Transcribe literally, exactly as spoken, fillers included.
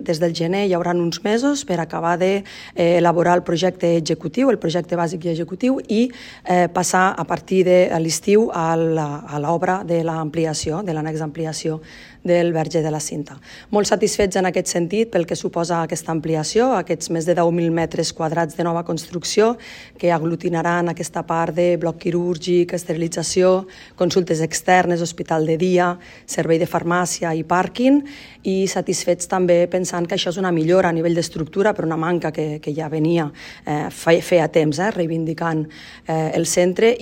des del gener hi haurà uns mesos per acabar d'elaborar el projecte executiu, el projecte bàsic i executiu, i eh, passar a partir de l'estiu a l'obra de l'ampliació, de l'annex d'ampliació del Verge de la Cinta. Molt satisfets en aquest sentit pel que suposa aquesta ampliació, aquests més de deu mil metres quadrats de nova construcció que aglutinaran aquesta part de bloc quirúrgic, esterilització, consultes externes, hospital de dia, servei de farmàcia i pàrquing, i satisfets també pensant que això és una millora a nivell d'estructura per una manca que, que ja venia eh, feia temps, eh, reivindicant eh, el centre.